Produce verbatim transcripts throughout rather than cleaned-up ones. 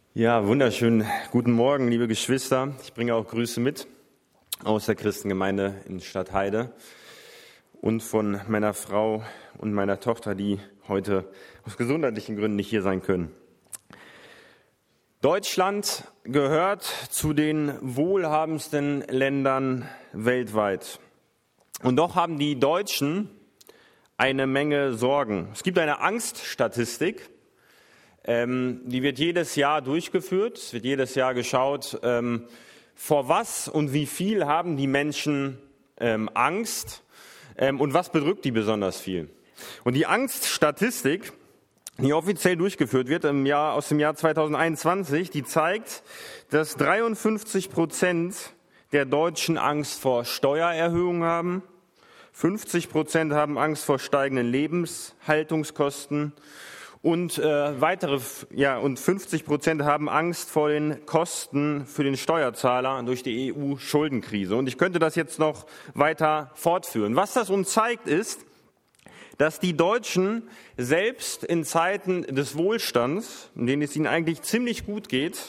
Ja, wunderschönen guten Morgen, liebe Geschwister. Ich bringe auch Grüße mit aus der Christengemeinde in Stadtheide und von meiner Frau und meiner Tochter, die heute aus gesundheitlichen Gründen nicht hier sein können. Deutschland gehört zu den wohlhabendsten Ländern weltweit. Und doch haben die Deutschen eine Menge Sorgen. Es gibt eine Angststatistik. Ähm, die wird jedes Jahr durchgeführt. Es wird jedes Jahr geschaut, ähm, vor was und wie viel haben die Menschen ähm, Angst ähm, und was bedrückt die besonders viel. Und die Angststatistik, die offiziell durchgeführt wird im Jahr, aus dem Jahr zweitausendeinundzwanzig, die zeigt, dass dreiundfünfzig Prozent der Deutschen Angst vor Steuererhöhungen haben, fünfzig Prozent haben Angst vor steigenden Lebenshaltungskosten und äh, weitere ja und fünfzig Prozent haben Angst vor den Kosten für den Steuerzahler durch die E U-Schuldenkrise. Und ich könnte das jetzt noch weiter fortführen. Was das uns zeigt, ist, dass die Deutschen selbst in Zeiten des Wohlstands, in denen es ihnen eigentlich ziemlich gut geht,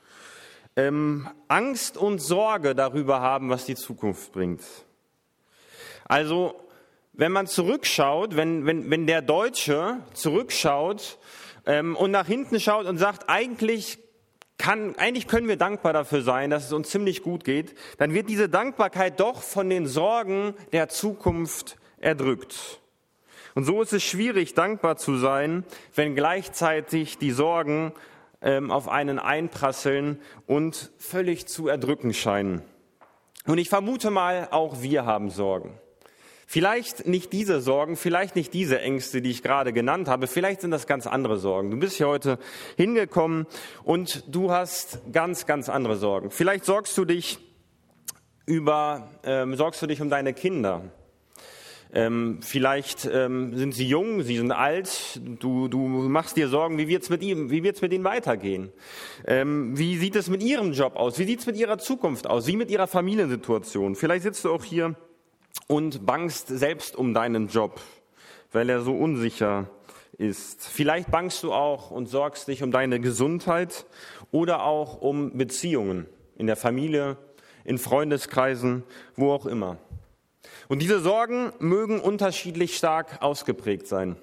ähm, Angst und Sorge darüber haben, was die Zukunft bringt. Also wenn man zurückschaut, wenn, wenn, wenn der Deutsche zurückschaut ähm, und nach hinten schaut und sagt, eigentlich, kann, eigentlich können wir dankbar dafür sein, dass es uns ziemlich gut geht, dann wird diese Dankbarkeit doch von den Sorgen der Zukunft erdrückt. Und so ist es schwierig, dankbar zu sein, wenn gleichzeitig die Sorgen ähm, auf einen einprasseln und völlig zu erdrücken scheinen. Und ich vermute mal, auch wir haben Sorgen. Vielleicht nicht diese Sorgen, vielleicht nicht diese Ängste, die ich gerade genannt habe, vielleicht sind das ganz andere Sorgen. Du bist hier heute hingekommen und du hast ganz, ganz andere Sorgen. Vielleicht sorgst du dich über, ähm, sorgst du dich um deine Kinder. Ähm, vielleicht ähm, sind sie jung, sie sind alt, du, du machst dir Sorgen, wie wird's mit ihm, wie wird's mit ihnen weitergehen? Ähm, wie sieht es mit ihrem Job aus? Wie sieht's mit ihrer Zukunft aus? Wie mit ihrer Familiensituation? Vielleicht sitzt du auch hier und bangst selbst um deinen Job, weil er so unsicher ist. Vielleicht bangst du auch und sorgst dich um deine Gesundheit oder auch um Beziehungen in der Familie, in Freundeskreisen, wo auch immer. Und diese Sorgen mögen unterschiedlich stark ausgeprägt sein.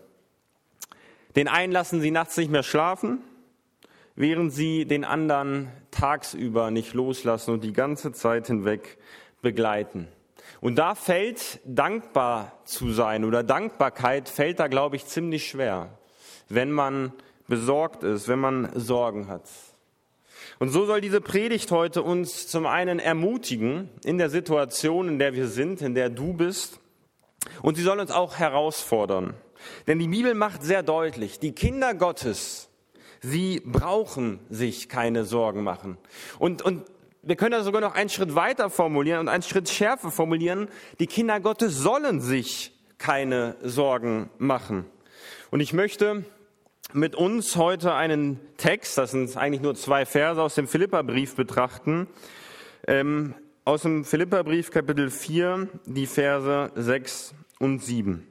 Den einen lassen sie nachts nicht mehr schlafen, während sie den anderen tagsüber nicht loslassen und die ganze Zeit hinweg begleiten. Und da fällt dankbar zu sein oder Dankbarkeit fällt da, glaube ich, ziemlich schwer, wenn man besorgt ist, wenn man Sorgen hat. Und so soll diese Predigt heute uns zum einen ermutigen in der Situation, in der wir sind, in der du bist. Und sie soll uns auch herausfordern. Denn die Bibel macht sehr deutlich, die Kinder Gottes, sie brauchen sich keine Sorgen machen. Und, und wir können das sogar noch einen Schritt weiter formulieren und einen Schritt schärfer formulieren. Die Kinder Gottes sollen sich keine Sorgen machen. Und ich möchte mit uns heute einen Text, das sind eigentlich nur zwei Verse aus dem Philipperbrief betrachten, ähm, aus dem Philipperbrief Kapitel vier, die Verse sechs und sieben.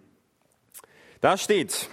Da steht: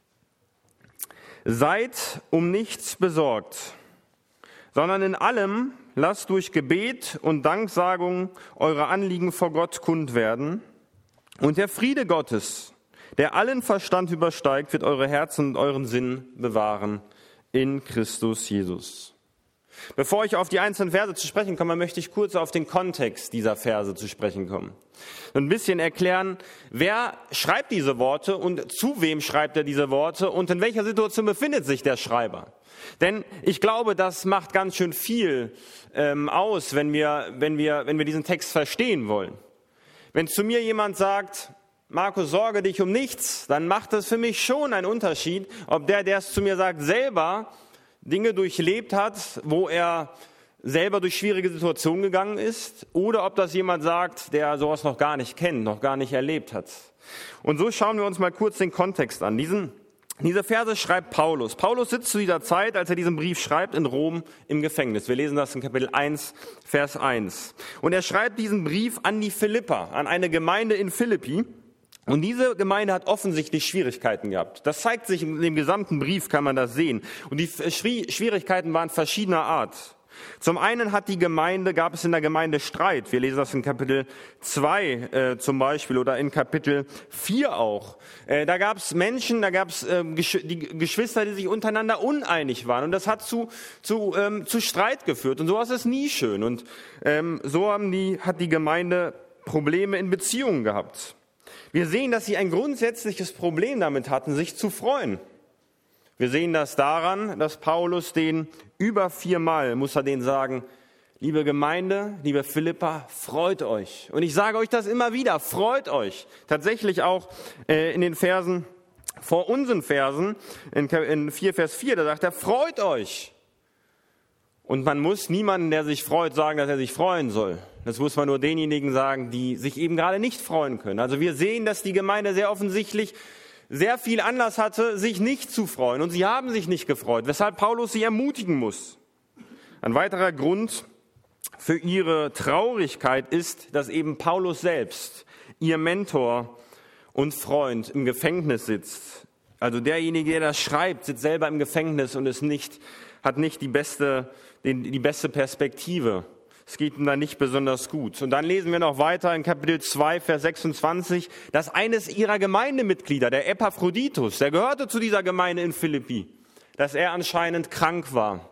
Seid um nichts besorgt, sondern in allem lasst durch Gebet und Danksagung eure Anliegen vor Gott kund werden. Und der Friede Gottes, der allen Verstand übersteigt, wird eure Herzen und euren Sinn bewahren in Christus Jesus. Bevor ich auf die einzelnen Verse zu sprechen komme, möchte ich kurz auf den Kontext dieser Verse zu sprechen kommen. Ein bisschen erklären, wer schreibt diese Worte und zu wem schreibt er diese Worte und in welcher Situation befindet sich der Schreiber. Denn ich glaube, das macht ganz schön viel ähm, aus, wenn wir, wenn wir, wenn wir diesen Text verstehen wollen. Wenn zu mir jemand sagt, Markus, sorge dich um nichts, dann macht das für mich schon einen Unterschied, ob der, der es zu mir sagt, selber Dinge durchlebt hat, wo er selber durch schwierige Situationen gegangen ist, oder ob das jemand sagt, der sowas noch gar nicht kennt, noch gar nicht erlebt hat. Und so schauen wir uns mal kurz den Kontext an. Diesen Diese Verse schreibt Paulus. Paulus sitzt zu dieser Zeit, als er diesen Brief schreibt, in Rom im Gefängnis. Wir lesen das in Kapitel eins, Vers eins. Und er schreibt diesen Brief an die Philipper, an eine Gemeinde in Philippi. Und diese Gemeinde hat offensichtlich Schwierigkeiten gehabt. Das zeigt sich in dem gesamten Brief, kann man das sehen. Und die Schwierigkeiten waren verschiedener Art. Zum einen hat die Gemeinde, gab es in der Gemeinde Streit. Wir lesen das in Kapitel zwei äh, zum Beispiel oder in Kapitel vier auch. Äh, da gab es Menschen, da gab es äh, Gesch- die Geschwister, die sich untereinander uneinig waren. Und das hat zu, zu, ähm, zu Streit geführt. Und sowas ist nie schön. Und ähm, so haben die, hat die Gemeinde Probleme in Beziehungen gehabt. Wir sehen, dass sie ein grundsätzliches Problem damit hatten, sich zu freuen. Wir sehen das daran, dass Paulus den über viermal, muss er denen sagen, liebe Gemeinde, liebe Philippa, freut euch. Und ich sage euch das immer wieder, freut euch. Tatsächlich auch äh, in den Versen, vor unseren Versen, in, in vier Vers vier, da sagt er, freut euch. Und man muss niemanden, der sich freut, sagen, dass er sich freuen soll. Das muss man nur denjenigen sagen, die sich eben gerade nicht freuen können. Also wir sehen, dass die Gemeinde sehr offensichtlich sehr viel Anlass hatte, sich nicht zu freuen. Und sie haben sich nicht gefreut, weshalb Paulus sie ermutigen muss. Ein weiterer Grund für ihre Traurigkeit ist, dass eben Paulus selbst, ihr Mentor und Freund, im Gefängnis sitzt. Also derjenige, der das schreibt, sitzt selber im Gefängnis und ist nicht, hat nicht die beste, die, die beste Perspektive. Es geht ihm da nicht besonders gut. Und dann lesen wir noch weiter in Kapitel zwei, Vers sechsundzwanzig, dass eines ihrer Gemeindemitglieder, der Epaphroditus, der gehörte zu dieser Gemeinde in Philippi, dass er anscheinend krank war.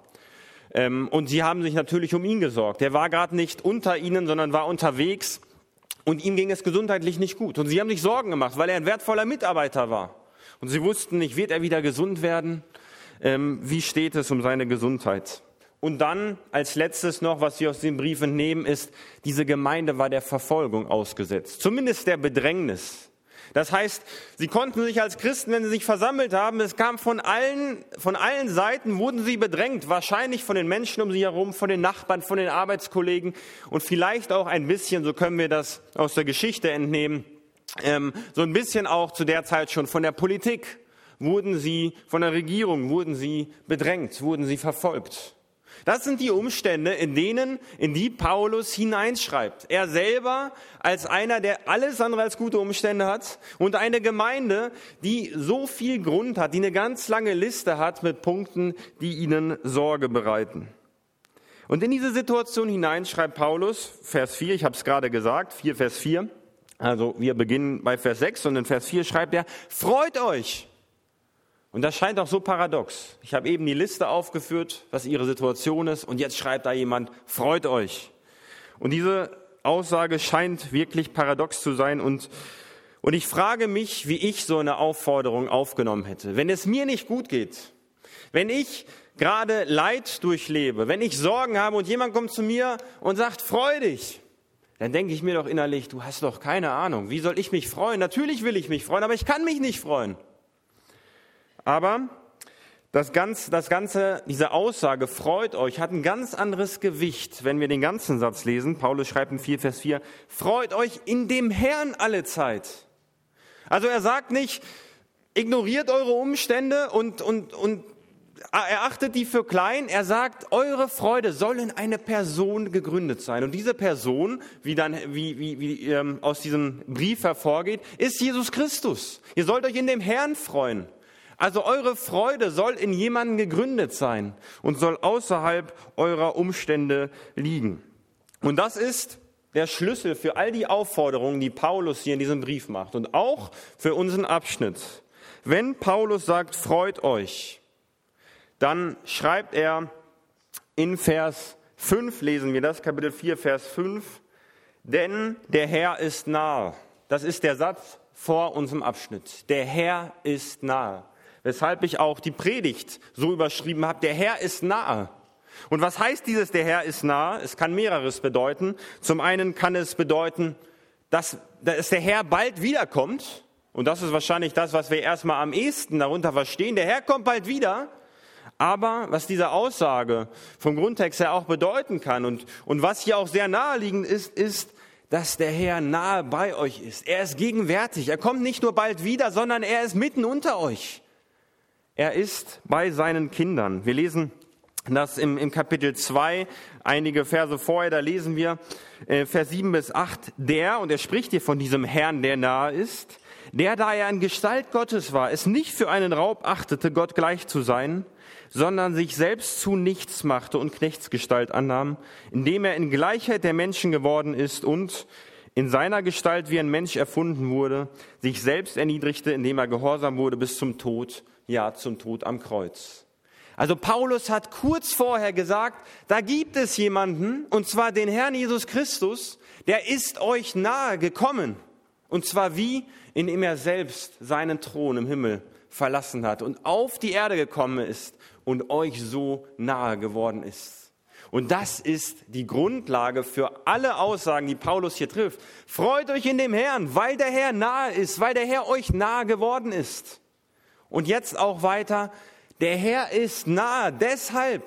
Und sie haben sich natürlich um ihn gesorgt. Er war gerade nicht unter ihnen, sondern war unterwegs und ihm ging es gesundheitlich nicht gut. Und sie haben sich Sorgen gemacht, weil er ein wertvoller Mitarbeiter war. Und sie wussten nicht, wird er wieder gesund werden? Wie steht es um seine Gesundheit? Und dann als letztes noch, was wir aus dem Brief entnehmen, ist, diese Gemeinde war der Verfolgung ausgesetzt, zumindest der Bedrängnis. Das heißt, sie konnten sich als Christen, wenn sie sich versammelt haben, es kam von allen, von allen Seiten wurden sie bedrängt, wahrscheinlich von den Menschen um sie herum, von den Nachbarn, von den Arbeitskollegen und vielleicht auch ein bisschen, so können wir das aus der Geschichte entnehmen, ähm, so ein bisschen auch zu der Zeit schon von der Politik wurden sie, von der Regierung wurden sie bedrängt, wurden sie verfolgt. Das sind die Umstände, in denen, in die Paulus hineinschreibt. Er selber als einer, der alles andere als gute Umstände hat und eine Gemeinde, die so viel Grund hat, die eine ganz lange Liste hat mit Punkten, die ihnen Sorge bereiten. Und in diese Situation hinein schreibt Paulus, Vers vier, ich habe es gerade gesagt, vier Vers vier, also wir beginnen bei Vers sechs und in Vers vier schreibt er, freut euch. Und das scheint auch so paradox. Ich habe eben die Liste aufgeführt, was ihre Situation ist, und jetzt schreibt da jemand, freut euch. Und diese Aussage scheint wirklich paradox zu sein. Und, und ich frage mich, wie ich so eine Aufforderung aufgenommen hätte. Wenn es mir nicht gut geht, wenn ich gerade Leid durchlebe, wenn ich Sorgen habe und jemand kommt zu mir und sagt, freu dich, dann denke ich mir doch innerlich, du hast doch keine Ahnung, wie soll ich mich freuen? Natürlich will ich mich freuen, aber ich kann mich nicht freuen. Aber das Ganze, das Ganze, diese Aussage, freut euch, hat ein ganz anderes Gewicht, wenn wir den ganzen Satz lesen. Paulus schreibt in vier Vers vier, freut euch in dem Herrn alle Zeit. Also er sagt nicht, ignoriert eure Umstände und, und, und erachtet die für klein. Er sagt, eure Freude soll in eine Person gegründet sein. Und diese Person, wie dann, wie, wie, wie ähm, aus diesem Brief hervorgeht, ist Jesus Christus. Ihr sollt euch in dem Herrn freuen. Also eure Freude soll in jemanden gegründet sein und soll außerhalb eurer Umstände liegen. Und das ist der Schlüssel für all die Aufforderungen, die Paulus hier in diesem Brief macht und auch für unseren Abschnitt. Wenn Paulus sagt, freut euch, dann schreibt er in Vers fünf, lesen wir das, Kapitel vier, Vers fünf, denn der Herr ist nahe. Das ist der Satz vor unserem Abschnitt. Der Herr ist nahe. Weshalb ich auch die Predigt so überschrieben habe, der Herr ist nahe. Und was heißt dieses, der Herr ist nahe? Es kann mehreres bedeuten. Zum einen kann es bedeuten, dass, dass der Herr bald wiederkommt. Und das ist wahrscheinlich das, was wir erstmal am ehesten darunter verstehen. Der Herr kommt bald wieder. Aber was diese Aussage vom Grundtext her auch bedeuten kann und, und was hier auch sehr naheliegend ist, ist, dass der Herr nahe bei euch ist. Er ist gegenwärtig. Er kommt nicht nur bald wieder, sondern er ist mitten unter euch. Er ist bei seinen Kindern. Wir lesen das im, im Kapitel zwei, einige Verse vorher, da lesen wir äh, Vers sieben bis acht, der, und er spricht hier von diesem Herrn, der nahe ist, der, da er in Gestalt Gottes war, es nicht für einen Raub achtete, Gott gleich zu sein, sondern sich selbst zu nichts machte und Knechtsgestalt annahm, indem er in Gleichheit der Menschen geworden ist und in seiner Gestalt wie ein Mensch erfunden wurde, sich selbst erniedrigte, indem er gehorsam wurde bis zum Tod, ja zum Tod am Kreuz. Also Paulus hat kurz vorher gesagt, da gibt es jemanden, und zwar den Herrn Jesus Christus, der ist euch nahe gekommen. Und zwar wie, indem er selbst seinen Thron im Himmel verlassen hat und auf die Erde gekommen ist und euch so nahe geworden ist. Und das ist die Grundlage für alle Aussagen, die Paulus hier trifft. Freut euch in dem Herrn, weil der Herr nahe ist, weil der Herr euch nahe geworden ist. Und jetzt auch weiter, der Herr ist nahe, deshalb,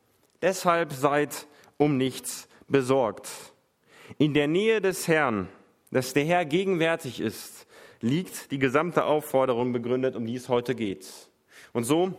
deshalb seid um nichts besorgt. In der Nähe des Herrn, dass der Herr gegenwärtig ist, liegt die gesamte Aufforderung begründet, um die es heute geht. Und so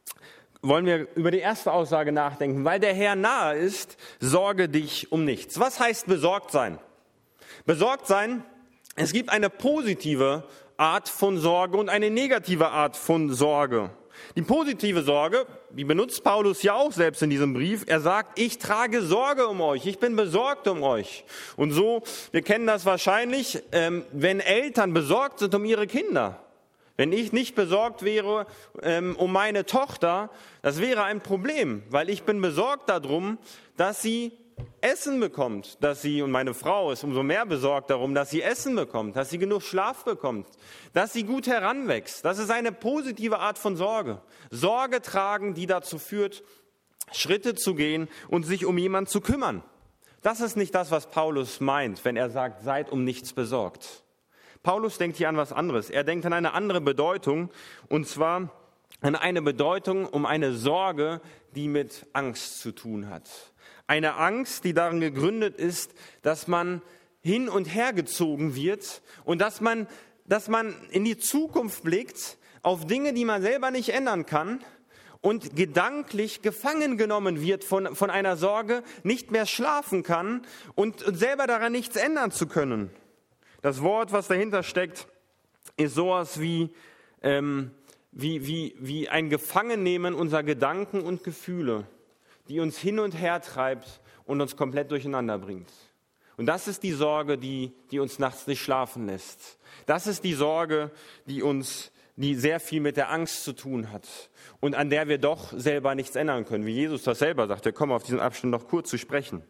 wollen wir über die erste Aussage nachdenken. Weil der Herr nahe ist, sorge dich um nichts. Was heißt besorgt sein? Besorgt sein, es gibt eine positive Art von Sorge und eine negative Art von Sorge. Die positive Sorge, die benutzt Paulus ja auch selbst in diesem Brief. Er sagt, ich trage Sorge um euch, ich bin besorgt um euch. Und so, wir kennen das wahrscheinlich, ähm, wenn Eltern besorgt sind um ihre Kinder. Wenn ich nicht besorgt wäre ähm, um meine Tochter, das wäre ein Problem, weil ich bin besorgt darum, dass sie Essen bekommt, dass sie, und meine Frau ist umso mehr besorgt darum, dass sie Essen bekommt, dass sie genug Schlaf bekommt, dass sie gut heranwächst. Das ist eine positive Art von Sorge. Sorge tragen, die dazu führt, Schritte zu gehen und sich um jemanden zu kümmern. Das ist nicht das, was Paulus meint, wenn er sagt, seid um nichts besorgt. Paulus denkt hier an was anderes. Er denkt an eine andere Bedeutung, und zwar an eine Bedeutung um eine Sorge, die mit Angst zu tun hat. Eine Angst, die darin gegründet ist, dass man hin und her gezogen wird und dass man, dass man in die Zukunft blickt auf Dinge, die man selber nicht ändern kann und gedanklich gefangen genommen wird von, von einer Sorge, nicht mehr schlafen kann und, und selber daran nichts ändern zu können. Das Wort, was dahinter steckt, ist sowas wie, ähm, wie, wie, wie ein Gefangennehmen unserer Gedanken und Gefühle, die uns hin und her treibt und uns komplett durcheinander bringt. Und das ist die Sorge, die, die uns nachts nicht schlafen lässt. Das ist die Sorge, die uns, die sehr viel mit der Angst zu tun hat und an der wir doch selber nichts ändern können, wie Jesus das selber sagt. Wir kommen auf diesen Abschnitt noch kurz zu sprechen.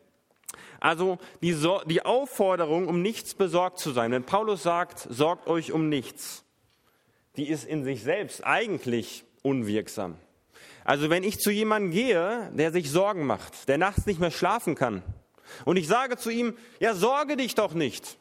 Also die, so- die Aufforderung, um nichts besorgt zu sein. Wenn Paulus sagt, sorgt euch um nichts, die ist in sich selbst eigentlich unwirksam. Also wenn ich zu jemandem gehe, der sich Sorgen macht, der nachts nicht mehr schlafen kann, und ich sage zu ihm, ja, sorge dich doch nicht.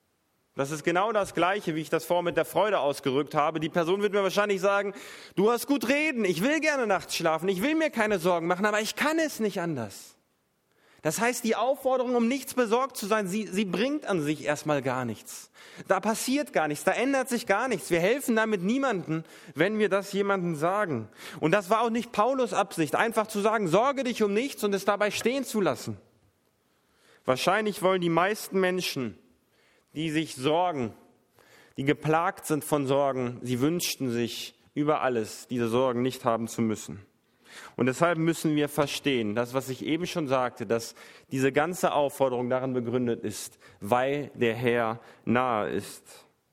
Das ist genau das Gleiche, wie ich das vorher mit der Freude ausgerückt habe. Die Person wird mir wahrscheinlich sagen, du hast gut reden, ich will gerne nachts schlafen, ich will mir keine Sorgen machen, aber ich kann es nicht anders. Das heißt, die Aufforderung, um nichts besorgt zu sein, sie, sie bringt an sich erstmal gar nichts. Da passiert gar nichts, da ändert sich gar nichts. Wir helfen damit niemandem, wenn wir das jemandem sagen. Und das war auch nicht Paulus' Absicht, einfach zu sagen, sorge dich um nichts und es dabei stehen zu lassen. Wahrscheinlich wollen die meisten Menschen, die sich sorgen, die geplagt sind von Sorgen, sie wünschten sich über alles, diese Sorgen nicht haben zu müssen. Und deshalb müssen wir verstehen, das, was ich eben schon sagte, dass diese ganze Aufforderung darin begründet ist, weil der Herr nahe ist.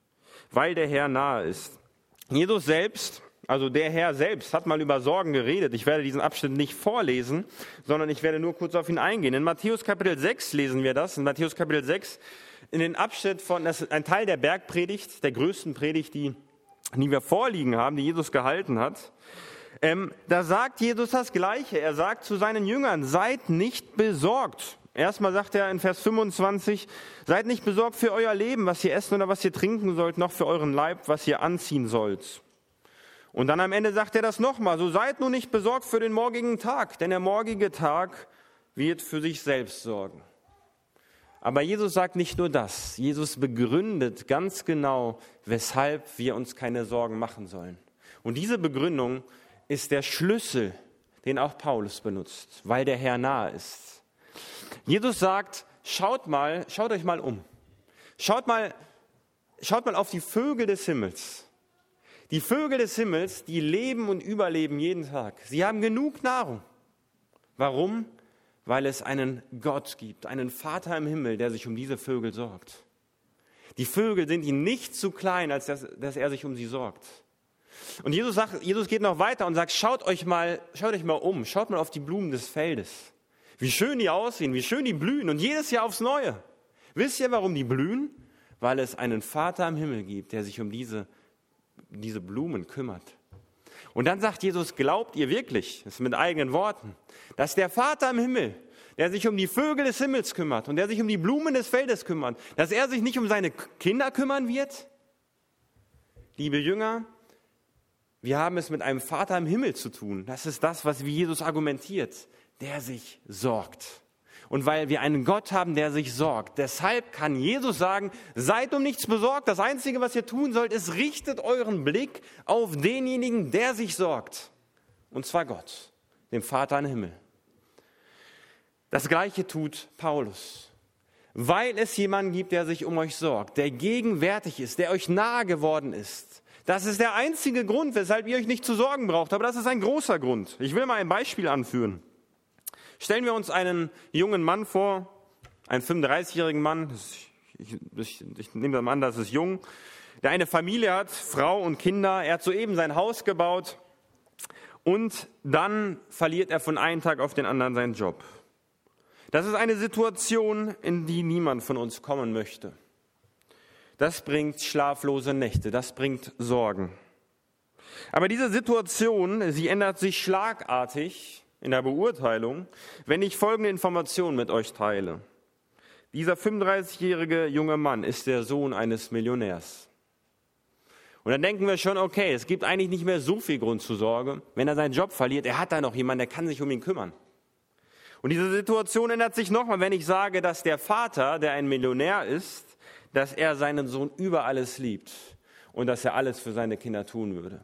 Weil der Herr nahe ist. Jesus selbst, also der Herr selbst, hat mal über Sorgen geredet. Ich werde diesen Abschnitt nicht vorlesen, sondern ich werde nur kurz auf ihn eingehen. In Matthäus Kapitel sechs lesen wir das. In Matthäus Kapitel sechs, in den Abschnitt von, das ist ein Teil der Bergpredigt, der größten Predigt, die, die wir vorliegen haben, die Jesus gehalten hat. Ähm, da sagt Jesus das Gleiche. Er sagt zu seinen Jüngern, seid nicht besorgt. Erstmal sagt er in Vers fünfundzwanzig, seid nicht besorgt für euer Leben, was ihr essen oder was ihr trinken sollt, noch für euren Leib, was ihr anziehen sollt. Und dann am Ende sagt er das nochmal, so seid nun nicht besorgt für den morgigen Tag, denn der morgige Tag wird für sich selbst sorgen. Aber Jesus sagt nicht nur das, Jesus begründet ganz genau, weshalb wir uns keine Sorgen machen sollen. Und diese Begründung ist der Schlüssel, den auch Paulus benutzt, weil der Herr nahe ist. Jesus sagt, schaut mal, schaut euch mal um. Schaut mal schaut mal auf die Vögel des Himmels. Die Vögel des Himmels, die leben und überleben jeden Tag. Sie haben genug Nahrung. Warum? Weil es einen Gott gibt, einen Vater im Himmel, der sich um diese Vögel sorgt. Die Vögel sind ihm nicht zu klein, als dass, dass er sich um sie sorgt. Und Jesus sagt, Jesus geht noch weiter und sagt, schaut euch mal, schaut euch mal um, schaut mal auf die Blumen des Feldes. Wie schön die aussehen, wie schön die blühen und jedes Jahr aufs Neue. Wisst ihr, warum die blühen? Weil es einen Vater im Himmel gibt, der sich um diese, diese Blumen kümmert. Und dann sagt Jesus, glaubt ihr wirklich, das ist mit eigenen Worten, dass der Vater im Himmel, der sich um die Vögel des Himmels kümmert und der sich um die Blumen des Feldes kümmert, dass er sich nicht um seine Kinder kümmern wird? Liebe Jünger, wir haben es mit einem Vater im Himmel zu tun. Das ist das, was wie Jesus argumentiert, der sich sorgt. Und weil wir einen Gott haben, der sich sorgt, deshalb kann Jesus sagen, seid um nichts besorgt. Das Einzige, was ihr tun sollt, ist, richtet euren Blick auf denjenigen, der sich sorgt. Und zwar Gott, dem Vater im Himmel. Das Gleiche tut Paulus. Weil es jemanden gibt, der sich um euch sorgt, der gegenwärtig ist, der euch nahe geworden ist. Das ist der einzige Grund, weshalb ihr euch nicht zu sorgen braucht. Aber das ist ein großer Grund. Ich will mal ein Beispiel anführen. Stellen wir uns einen jungen Mann vor, einen fünfunddreißigjährigen Mann, ich, ich, ich nehme mal an, das ist jung, der eine Familie hat, Frau und Kinder, er hat soeben sein Haus gebaut und dann verliert er von einem Tag auf den anderen seinen Job. Das ist eine Situation, in die niemand von uns kommen möchte. Das bringt schlaflose Nächte, das bringt Sorgen. Aber diese Situation, sie ändert sich schlagartig in der Beurteilung, wenn ich folgende Informationen mit euch teile. Dieser fünfunddreißigjährige junge Mann ist der Sohn eines Millionärs. Und dann denken wir schon, okay, es gibt eigentlich nicht mehr so viel Grund zur Sorge. Wenn er seinen Job verliert, er hat da noch jemanden, der kann sich um ihn kümmern. Und diese Situation ändert sich nochmal, wenn ich sage, dass der Vater, der ein Millionär ist, dass er seinen Sohn über alles liebt und dass er alles für seine Kinder tun würde.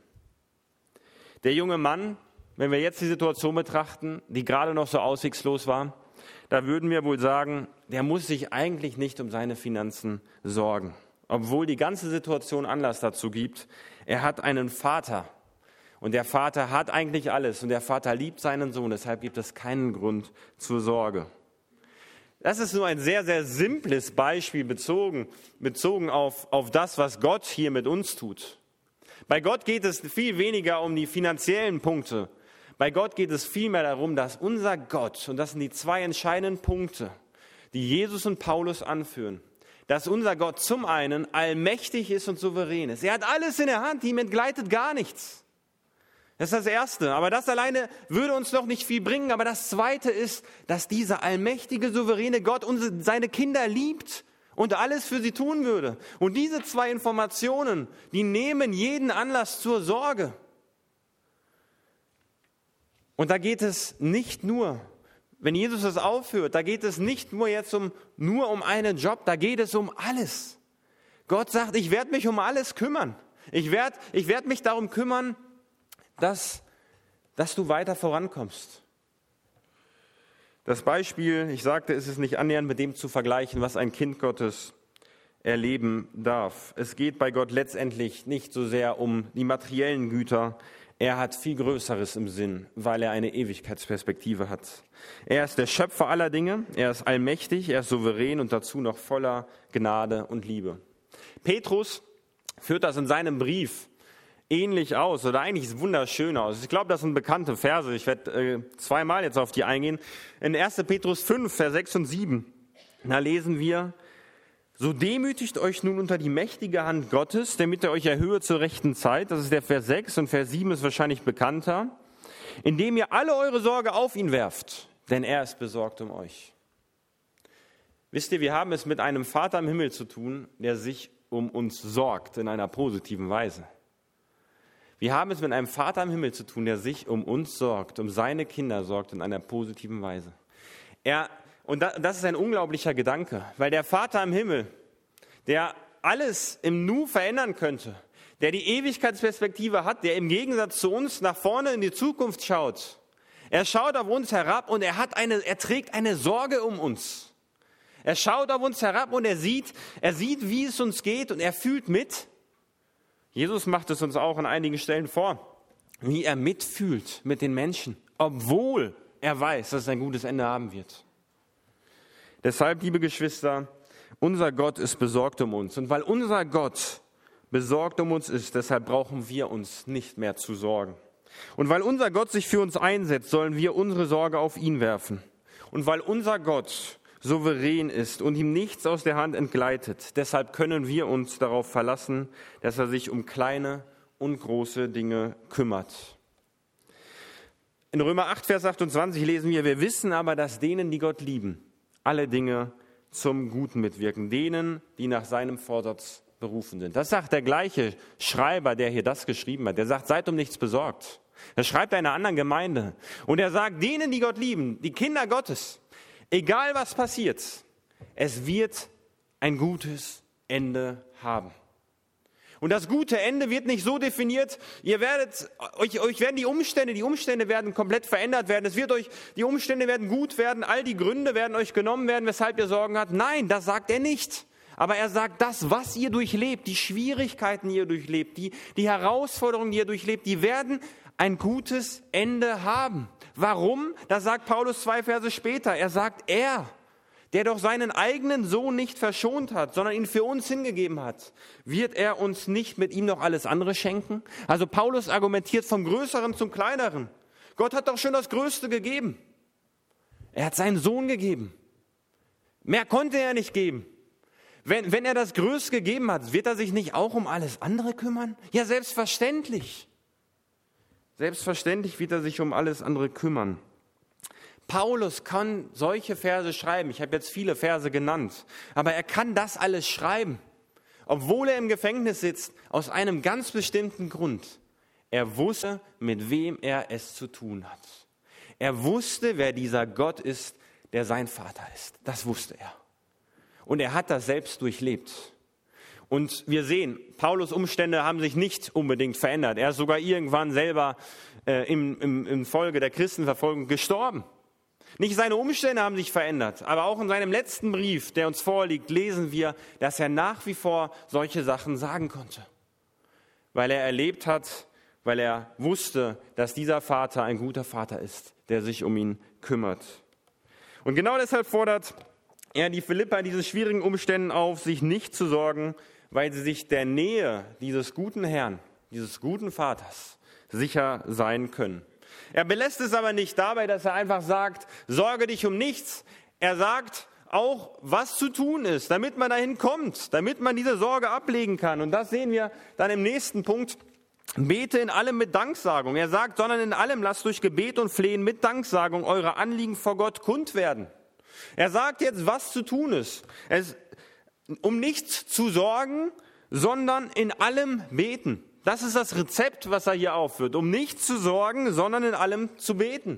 Der junge Mann, wenn wir jetzt die Situation betrachten, die gerade noch so aussichtslos war, da würden wir wohl sagen, der muss sich eigentlich nicht um seine Finanzen sorgen. Obwohl die ganze Situation Anlass dazu gibt. Er hat einen Vater und der Vater hat eigentlich alles und der Vater liebt seinen Sohn. Deshalb gibt es keinen Grund zur Sorge. Das ist nur ein sehr, sehr simples Beispiel bezogen, bezogen auf, auf das, was Gott hier mit uns tut. Bei Gott geht es viel weniger um die finanziellen Punkte. Bei Gott geht es vielmehr darum, dass unser Gott, und das sind die zwei entscheidenden Punkte, die Jesus und Paulus anführen, dass unser Gott zum einen allmächtig ist und souverän ist. Er hat alles in der Hand, ihm entgleitet gar nichts. Das ist das Erste. Aber das alleine würde uns noch nicht viel bringen. Aber das Zweite ist, dass dieser allmächtige, souveräne Gott unsere, seine Kinder liebt und alles für sie tun würde. Und diese zwei Informationen, die nehmen jeden Anlass zur Sorge. Und da geht es nicht nur, wenn Jesus das aufführt, da geht es nicht nur jetzt um, nur um einen Job, da geht es um alles. Gott sagt, ich werde mich um alles kümmern. Ich werde, ich werde mich darum kümmern, dass, dass du weiter vorankommst. Das Beispiel, ich sagte, es ist nicht annähernd mit dem zu vergleichen, was ein Kind Gottes erleben darf. Es geht bei Gott letztendlich nicht so sehr um die materiellen Güter. Er hat viel Größeres im Sinn, weil er eine Ewigkeitsperspektive hat. Er ist der Schöpfer aller Dinge, er ist allmächtig, er ist souverän und dazu noch voller Gnade und Liebe. Petrus führt das in seinem Brief ähnlich aus, oder eigentlich wunderschön aus. Ich glaube, das sind bekannte Verse. Ich werde äh, zweimal jetzt auf die eingehen. In erster Petrus fünf, Vers sechs und sieben, da lesen wir: So demütigt euch nun unter die mächtige Hand Gottes, damit er euch erhöhe zur rechten Zeit. Das ist der Vers sechs und Vers sieben ist wahrscheinlich bekannter. Indem ihr alle eure Sorge auf ihn werft, denn er ist besorgt um euch. Wisst ihr, wir haben es mit einem Vater im Himmel zu tun, der sich um uns sorgt in einer positiven Weise. Wir haben es mit einem Vater im Himmel zu tun, der sich um uns sorgt, um seine Kinder sorgt in einer positiven Weise. Er, und das ist ein unglaublicher Gedanke, weil der Vater im Himmel, der alles im Nu verändern könnte, der die Ewigkeitsperspektive hat, der im Gegensatz zu uns nach vorne in die Zukunft schaut, er schaut auf uns herab und er hat eine, er trägt eine Sorge um uns. Er schaut auf uns herab und er sieht, er sieht, wie es uns geht und er fühlt mit. Jesus macht es uns auch an einigen Stellen vor, wie er mitfühlt mit den Menschen, obwohl er weiß, dass es ein gutes Ende haben wird. Deshalb, liebe Geschwister, unser Gott ist besorgt um uns. Und weil unser Gott besorgt um uns ist, deshalb brauchen wir uns nicht mehr zu sorgen. Und weil unser Gott sich für uns einsetzt, sollen wir unsere Sorge auf ihn werfen. Und weil unser Gott souverän ist und ihm nichts aus der Hand entgleitet, deshalb können wir uns darauf verlassen, dass er sich um kleine und große Dinge kümmert. In Römer acht, Vers achtundzwanzig lesen wir, wir wissen aber, dass denen, die Gott lieben, alle Dinge zum Guten mitwirken, denen, die nach seinem Vorsatz berufen sind. Das sagt der gleiche Schreiber, der hier das geschrieben hat. Der sagt, seid um nichts besorgt. Er schreibt einer anderen Gemeinde. Und er sagt, denen, die Gott lieben, die Kinder Gottes, egal was passiert, es wird ein gutes Ende haben. Und das gute Ende wird nicht so definiert, ihr werdet, euch, euch werden die Umstände, die Umstände werden komplett verändert werden. Es wird euch, die Umstände werden gut werden, all die Gründe werden euch genommen werden, weshalb ihr Sorgen habt. Nein, das sagt er nicht. Aber er sagt, das, was ihr durchlebt, die Schwierigkeiten, die ihr durchlebt, die, die Herausforderungen, die ihr durchlebt, die werden ein gutes Ende haben. Warum? Das sagt Paulus zwei Verse später. Er sagt, er, der doch seinen eigenen Sohn nicht verschont hat, sondern ihn für uns hingegeben hat, wird er uns nicht mit ihm noch alles andere schenken? Also Paulus argumentiert vom Größeren zum Kleineren. Gott hat doch schon das Größte gegeben. Er hat seinen Sohn gegeben. Mehr konnte er nicht geben. Wenn, wenn er das Größte gegeben hat, wird er sich nicht auch um alles andere kümmern? Ja, selbstverständlich. Selbstverständlich wird er sich um alles andere kümmern. Paulus kann solche Verse schreiben. Ich habe jetzt viele Verse genannt. Aber er kann das alles schreiben, obwohl er im Gefängnis sitzt, aus einem ganz bestimmten Grund. Er wusste, mit wem er es zu tun hat. Er wusste, wer dieser Gott ist, der sein Vater ist. Das wusste er. Und er hat das selbst durchlebt. Und wir sehen, Paulus' Umstände haben sich nicht unbedingt verändert. Er ist sogar irgendwann selber äh, im, im, im Folge der Christenverfolgung gestorben. Nicht seine Umstände haben sich verändert, aber auch in seinem letzten Brief, der uns vorliegt, lesen wir, dass er nach wie vor solche Sachen sagen konnte. Weil er erlebt hat, weil er wusste, dass dieser Vater ein guter Vater ist, der sich um ihn kümmert. Und genau deshalb fordert er die Philipper in diesen schwierigen Umständen auf, sich nicht zu sorgen, weil sie sich der Nähe dieses guten Herrn, dieses guten Vaters sicher sein können. Er belässt es aber nicht dabei, dass er einfach sagt, sorge dich um nichts. Er sagt auch, was zu tun ist, damit man dahin kommt, damit man diese Sorge ablegen kann. Und das sehen wir dann im nächsten Punkt. Bete in allem mit Danksagung. Er sagt, sondern in allem lasst durch Gebet und Flehen mit Danksagung eure Anliegen vor Gott kund werden. Er sagt jetzt, was zu tun ist. Es, um nichts zu sorgen, sondern in allem beten. Das ist das Rezept, was er hier aufführt. Um nichts zu sorgen, sondern in allem zu beten.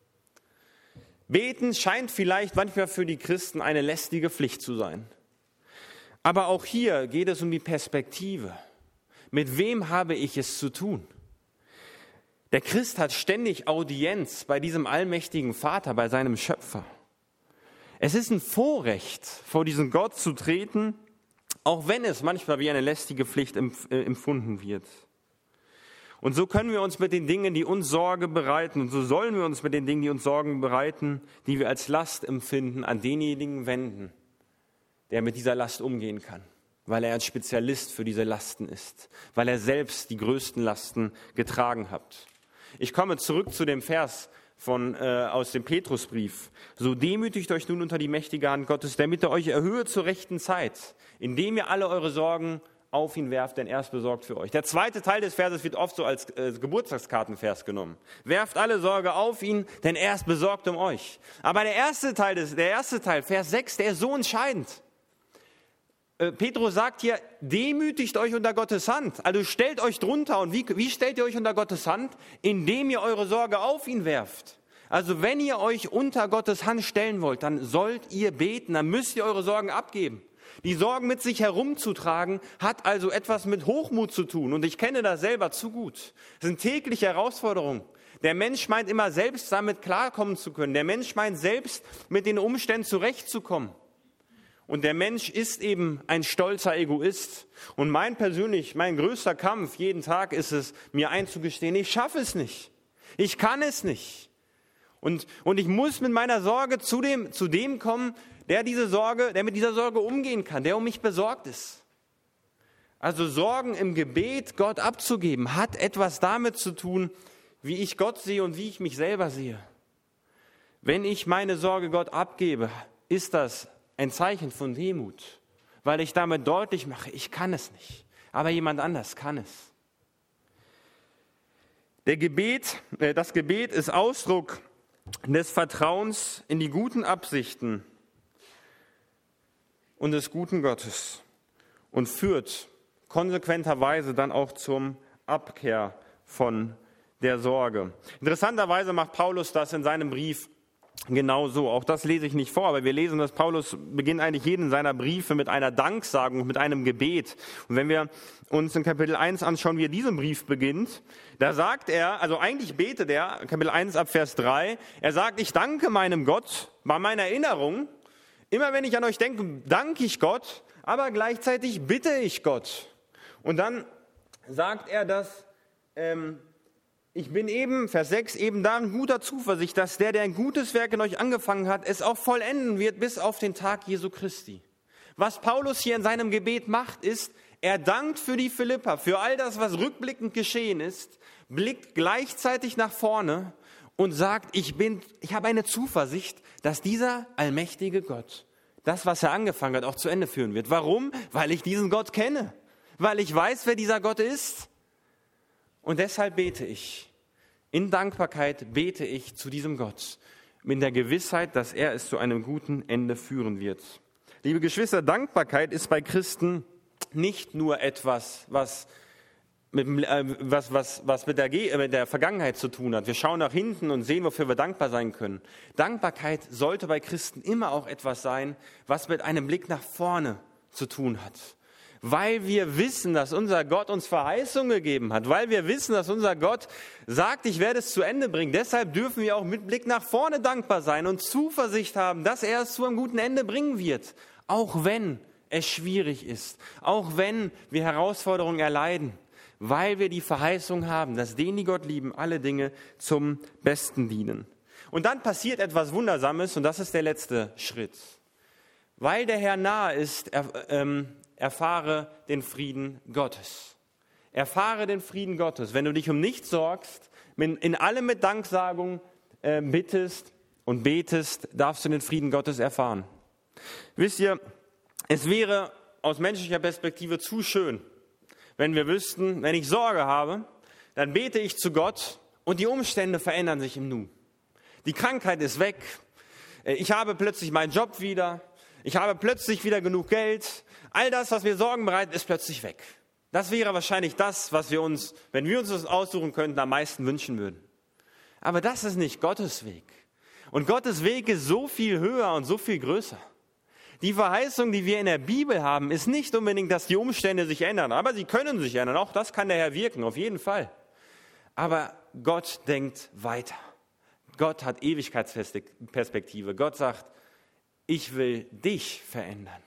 Beten scheint vielleicht manchmal für die Christen eine lästige Pflicht zu sein. Aber auch hier geht es um die Perspektive. Mit wem habe ich es zu tun? Der Christ hat ständig Audienz bei diesem allmächtigen Vater, bei seinem Schöpfer. Es ist ein Vorrecht, vor diesen Gott zu treten, auch wenn es manchmal wie eine lästige Pflicht empfunden wird. Und so können wir uns mit den Dingen, die uns Sorge bereiten, und so sollen wir uns mit den Dingen, die uns Sorgen bereiten, die wir als Last empfinden, an denjenigen wenden, der mit dieser Last umgehen kann, weil er ein Spezialist für diese Lasten ist, weil er selbst die größten Lasten getragen hat. Ich komme zurück zu dem Vers von, äh, aus dem Petrusbrief. So demütigt euch nun unter die mächtige Hand Gottes, damit er euch erhöhe zur rechten Zeit, indem ihr alle eure Sorgen auf ihn werft, denn er ist besorgt für euch. Der zweite Teil des Verses wird oft so als äh, Geburtstagskartenvers genommen. Werft alle Sorge auf ihn, denn er ist besorgt um euch. Aber der erste Teil, des, der erste Teil, Vers sechs, der ist so entscheidend. Äh, Petrus sagt hier, demütigt euch unter Gottes Hand. Also stellt euch drunter. Und wie, wie stellt ihr euch unter Gottes Hand? Indem ihr eure Sorge auf ihn werft. Also wenn ihr euch unter Gottes Hand stellen wollt, dann sollt ihr beten, dann müsst ihr eure Sorgen abgeben. Die Sorgen mit sich herumzutragen, hat also etwas mit Hochmut zu tun. Und ich kenne das selber zu gut. Das sind tägliche Herausforderungen. Der Mensch meint immer selbst damit klarkommen zu können. Der Mensch meint selbst mit den Umständen zurechtzukommen. Und der Mensch ist eben ein stolzer Egoist. Und mein persönlich, mein größter Kampf jeden Tag ist es, mir einzugestehen, ich schaffe es nicht. Ich kann es nicht. Und, und ich muss mit meiner Sorge zu dem, zu dem kommen, der diese Sorge, der mit dieser Sorge umgehen kann, der um mich besorgt ist. Also Sorgen im Gebet Gott abzugeben, hat etwas damit zu tun, wie ich Gott sehe und wie ich mich selber sehe. Wenn ich meine Sorge Gott abgebe, ist das ein Zeichen von Demut, weil ich damit deutlich mache, ich kann es nicht, aber jemand anders kann es. Der Gebet, das Gebet ist Ausdruck des Vertrauens in die guten Absichten und des guten Gottes und führt konsequenterweise dann auch zum Abkehr von der Sorge. Interessanterweise macht Paulus das in seinem Brief genau so. Auch das lese ich nicht vor, aber wir lesen, dass Paulus beginnt eigentlich jeden seiner Briefe mit einer Danksagung, mit einem Gebet. Und wenn wir uns in Kapitel eins anschauen, wie er diesen Brief beginnt, da sagt er, also eigentlich betet er, Kapitel eins ab Vers drei, er sagt, ich danke meinem Gott bei meiner Erinnerung. Immer wenn ich an euch denke, danke ich Gott, aber gleichzeitig bitte ich Gott. Und dann sagt er, dass ähm, ich bin eben, Vers sechs, eben da in guter Zuversicht, dass der, der ein gutes Werk in euch angefangen hat, es auch vollenden wird bis auf den Tag Jesu Christi. Was Paulus hier in seinem Gebet macht, ist, er dankt für die Philipper, für all das, was rückblickend geschehen ist, blickt gleichzeitig nach vorne und sagt, ich bin, ich habe eine Zuversicht, dass dieser allmächtige Gott das, was er angefangen hat, auch zu Ende führen wird. Warum? Weil ich diesen Gott kenne. Weil ich weiß, wer dieser Gott ist. Und deshalb bete ich. In Dankbarkeit bete ich zu diesem Gott. Mit der Gewissheit, dass er es zu einem guten Ende führen wird. Liebe Geschwister, Dankbarkeit ist bei Christen nicht nur etwas, was mit, äh, was, was, was mit, der, mit der Vergangenheit zu tun hat. Wir schauen nach hinten und sehen, wofür wir dankbar sein können. Dankbarkeit sollte bei Christen immer auch etwas sein, was mit einem Blick nach vorne zu tun hat. Weil wir wissen, dass unser Gott uns Verheißungen gegeben hat, weil wir wissen, dass unser Gott sagt, ich werde es zu Ende bringen. Deshalb dürfen wir auch mit Blick nach vorne dankbar sein und Zuversicht haben, dass er es zu einem guten Ende bringen wird. Auch wenn es schwierig ist, auch wenn wir Herausforderungen erleiden, weil wir die Verheißung haben, dass denen, die Gott lieben, alle Dinge zum Besten dienen. Und dann passiert etwas Wundersames und das ist der letzte Schritt. Weil der Herr nahe ist, er, ähm, erfahre den Frieden Gottes. Erfahre den Frieden Gottes. Wenn du dich um nichts sorgst, in allem mit Danksagung äh, bittest und betest, darfst du den Frieden Gottes erfahren. Wisst ihr, es wäre aus menschlicher Perspektive zu schön, wenn wir wüssten, wenn ich Sorge habe, dann bete ich zu Gott und die Umstände verändern sich im Nu. Die Krankheit ist weg, ich habe plötzlich meinen Job wieder, ich habe plötzlich wieder genug Geld. All das, was mir Sorgen bereitet, ist plötzlich weg. Das wäre wahrscheinlich das, was wir uns, wenn wir uns das aussuchen könnten, am meisten wünschen würden. Aber das ist nicht Gottes Weg. Und Gottes Weg ist so viel höher und so viel größer. Die Verheißung, die wir in der Bibel haben, ist nicht unbedingt, dass die Umstände sich ändern. Aber sie können sich ändern. Auch das kann der Herr wirken, auf jeden Fall. Aber Gott denkt weiter. Gott hat Ewigkeitsperspektive. Gott sagt, ich will dich verändern.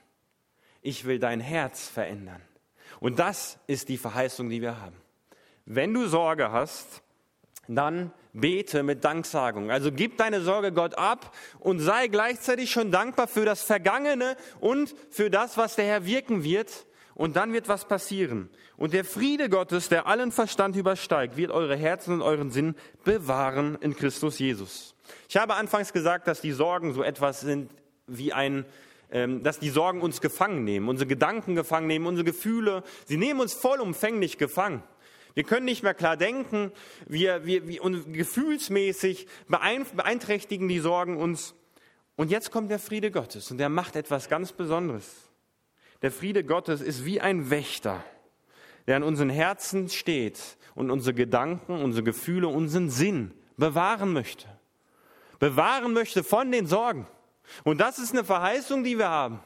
Ich will dein Herz verändern. Und das ist die Verheißung, die wir haben. Wenn du Sorge hast, dann bete mit Danksagung. Also gib deine Sorge Gott ab und sei gleichzeitig schon dankbar für das Vergangene und für das, was der Herr wirken wird. Und dann wird was passieren. Und der Friede Gottes, der allen Verstand übersteigt, wird eure Herzen und euren Sinn bewahren in Christus Jesus. Ich habe anfangs gesagt, dass die Sorgen so etwas sind wie ein dass die Sorgen uns gefangen nehmen, unsere Gedanken gefangen nehmen, unsere Gefühle. Sie nehmen uns vollumfänglich gefangen. Wir können nicht mehr klar denken, wir, wir, wir und gefühlsmäßig beeinträchtigen die Sorgen uns. Und jetzt kommt der Friede Gottes und der macht etwas ganz Besonderes. Der Friede Gottes ist wie ein Wächter, der an unseren Herzen steht und unsere Gedanken, unsere Gefühle, unseren Sinn bewahren möchte. Bewahren möchte von den Sorgen. Und das ist eine Verheißung, die wir haben.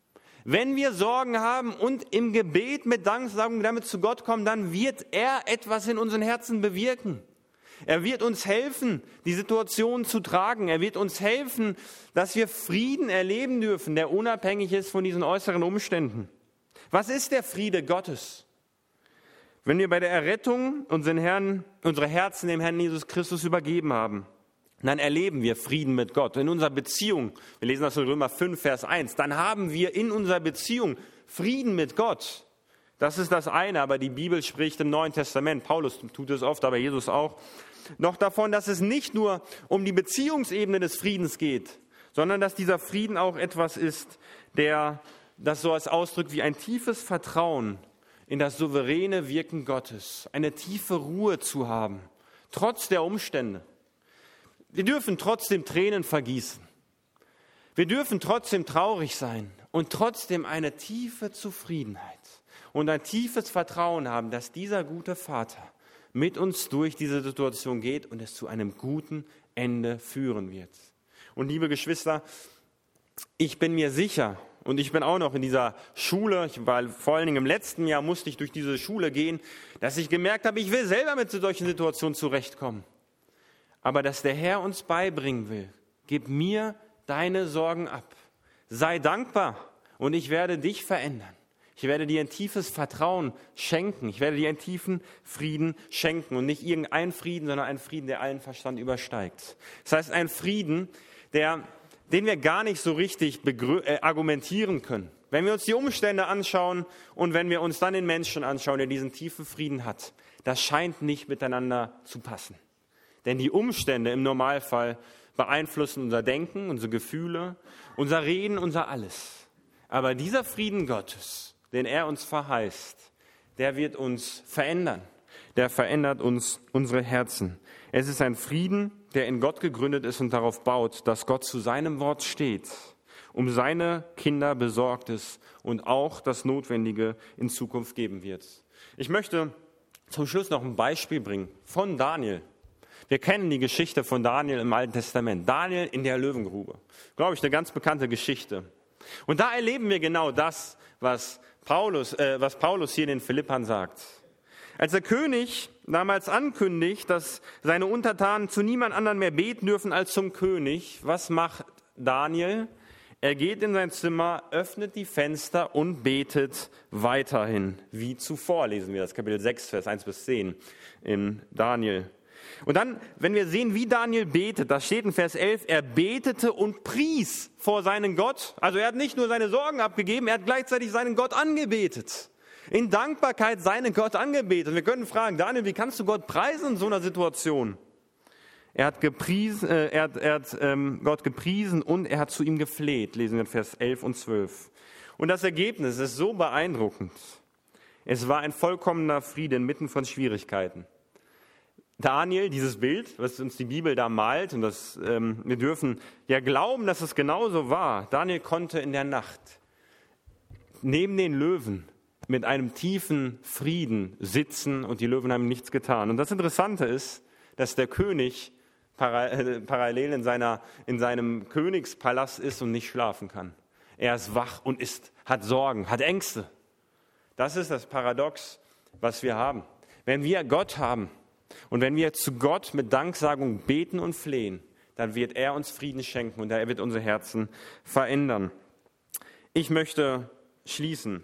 Wenn wir Sorgen haben und im Gebet mit Danksagung damit zu Gott kommen, dann wird er etwas in unseren Herzen bewirken. Er wird uns helfen, die Situation zu tragen. Er wird uns helfen, dass wir Frieden erleben dürfen, der unabhängig ist von diesen äußeren Umständen. Was ist der Friede Gottes? Wenn wir bei der Errettung unseren Herrn, unsere Herzen dem Herrn Jesus Christus übergeben haben, dann erleben wir Frieden mit Gott. In unserer Beziehung, wir lesen das in Römer fünf, Vers eins, dann haben wir in unserer Beziehung Frieden mit Gott. Das ist das eine, aber die Bibel spricht im Neuen Testament, Paulus tut es oft, aber Jesus auch, noch davon, dass es nicht nur um die Beziehungsebene des Friedens geht, sondern dass dieser Frieden auch etwas ist, der das so als ausdrückt wie ein tiefes Vertrauen in das souveräne Wirken Gottes, eine tiefe Ruhe zu haben, trotz der Umstände. Wir dürfen trotzdem Tränen vergießen. Wir dürfen trotzdem traurig sein und trotzdem eine tiefe Zufriedenheit und ein tiefes Vertrauen haben, dass dieser gute Vater mit uns durch diese Situation geht und es zu einem guten Ende führen wird. Und liebe Geschwister, ich bin mir sicher, und ich bin auch noch in dieser Schule, ich war vor allen Dingen im letzten Jahr, musste ich durch diese Schule gehen, dass ich gemerkt habe, ich will selber mit solchen Situationen zurechtkommen. Aber dass der Herr uns beibringen will, gib mir deine Sorgen ab. Sei dankbar und ich werde dich verändern. Ich werde dir ein tiefes Vertrauen schenken. Ich werde dir einen tiefen Frieden schenken. Und nicht irgendein Frieden, sondern einen Frieden, der allen Verstand übersteigt. Das heißt, ein Frieden, der, den wir gar nicht so richtig begrü- äh, argumentieren können. Wenn wir uns die Umstände anschauen und wenn wir uns dann den Menschen anschauen, der diesen tiefen Frieden hat, das scheint nicht miteinander zu passen. Denn die Umstände im Normalfall beeinflussen unser Denken, unsere Gefühle, unser Reden, unser Alles. Aber dieser Frieden Gottes, den er uns verheißt, der wird uns verändern. Der verändert uns unsere Herzen. Es ist ein Frieden, der in Gott gegründet ist und darauf baut, dass Gott zu seinem Wort steht, um seine Kinder besorgt ist und auch das Notwendige in Zukunft geben wird. Ich möchte zum Schluss noch ein Beispiel bringen von Daniel. Wir kennen die Geschichte von Daniel im Alten Testament. Daniel in der Löwengrube. Glaube ich, eine ganz bekannte Geschichte. Und da erleben wir genau das, was Paulus, äh, was Paulus hier den Philippern sagt. Als der König damals ankündigt, dass seine Untertanen zu niemand anderem mehr beten dürfen als zum König, was macht Daniel? Er geht in sein Zimmer, öffnet die Fenster und betet weiterhin, wie zuvor, lesen wir das, Kapitel sechs, Vers eins bis zehn in Daniel. Und dann, wenn wir sehen, wie Daniel betet, da steht in Vers elf, er betete und pries vor seinen Gott. Also er hat nicht nur seine Sorgen abgegeben, er hat gleichzeitig seinen Gott angebetet. In Dankbarkeit seinen Gott angebetet. Und wir können fragen, Daniel, wie kannst du Gott preisen in so einer Situation? Er hat, gepriesen, äh, er hat, er hat ähm, Gott gepriesen und er hat zu ihm gefleht, lesen wir in Vers elf und zwölf. Und das Ergebnis ist so beeindruckend. Es war ein vollkommener Friede inmitten von Schwierigkeiten. Daniel, dieses Bild, was uns die Bibel da malt, und das, ähm, wir dürfen ja glauben, dass es genauso war. Daniel konnte in der Nacht neben den Löwen mit einem tiefen Frieden sitzen und die Löwen haben nichts getan. Und das Interessante ist, dass der König parallel in, seiner, in seinem Königspalast ist und nicht schlafen kann. Er ist wach und ist, hat Sorgen, hat Ängste. Das ist das Paradox, was wir haben. Wenn wir Gott haben und wenn wir zu Gott mit Danksagung beten und flehen, dann wird er uns Frieden schenken und er wird unsere Herzen verändern. Ich möchte schließen.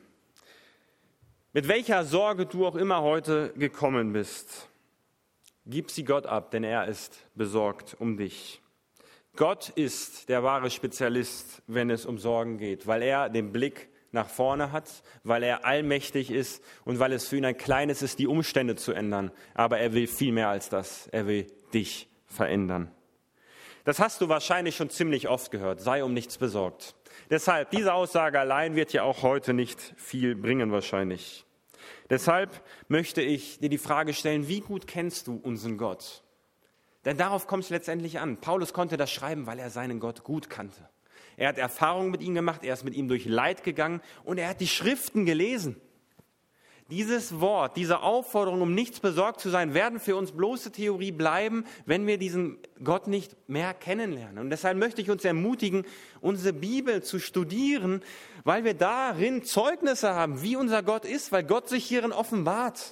Mit welcher Sorge du auch immer heute gekommen bist, gib sie Gott ab, denn er ist besorgt um dich. Gott ist der wahre Spezialist, wenn es um Sorgen geht, weil er den Blick nach vorne hat, weil er allmächtig ist und weil es für ihn ein kleines ist, die Umstände zu ändern. Aber er will viel mehr als das. Er will dich verändern. Das hast du wahrscheinlich schon ziemlich oft gehört. Sei um nichts besorgt. Deshalb, diese Aussage allein wird ja auch heute nicht viel bringen wahrscheinlich. Deshalb möchte ich dir die Frage stellen, wie gut kennst du unseren Gott? Denn darauf kommt es letztendlich an. Paulus konnte das schreiben, weil er seinen Gott gut kannte. Er hat Erfahrungen mit ihm gemacht, er ist mit ihm durch Leid gegangen und er hat die Schriften gelesen. Dieses Wort, diese Aufforderung, um nichts besorgt zu sein, werden für uns bloße Theorie bleiben, wenn wir diesen Gott nicht mehr kennenlernen. Und deshalb möchte ich uns ermutigen, unsere Bibel zu studieren, weil wir darin Zeugnisse haben, wie unser Gott ist, weil Gott sich hierin offenbart.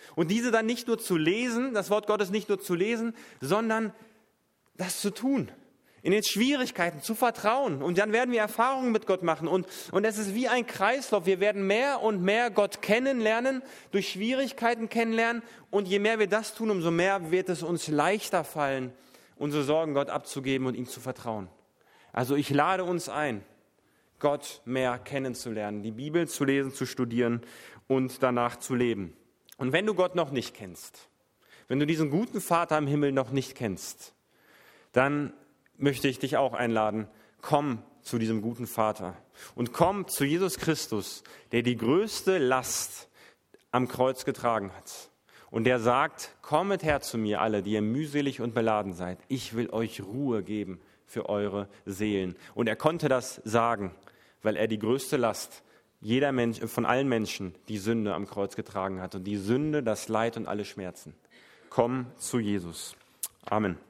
Und diese dann nicht nur zu lesen, das Wort Gottes nicht nur zu lesen, sondern das zu tun. In den Schwierigkeiten zu vertrauen. Und dann werden wir Erfahrungen mit Gott machen. Und, und es ist wie ein Kreislauf. Wir werden mehr und mehr Gott kennenlernen, durch Schwierigkeiten kennenlernen. Und je mehr wir das tun, umso mehr wird es uns leichter fallen, unsere Sorgen Gott abzugeben und ihm zu vertrauen. Also ich lade uns ein, Gott mehr kennenzulernen, die Bibel zu lesen, zu studieren und danach zu leben. Und wenn du Gott noch nicht kennst, wenn du diesen guten Vater im Himmel noch nicht kennst, dann möchte ich dich auch einladen, komm zu diesem guten Vater und komm zu Jesus Christus, der die größte Last am Kreuz getragen hat. Und der sagt, kommet her zu mir alle, die ihr mühselig und beladen seid. Ich will euch Ruhe geben für eure Seelen. Und er konnte das sagen, weil er die größte Last jeder Mensch, von allen Menschen, die Sünde am Kreuz getragen hat. Und die Sünde, das Leid und alle Schmerzen. Komm zu Jesus. Amen.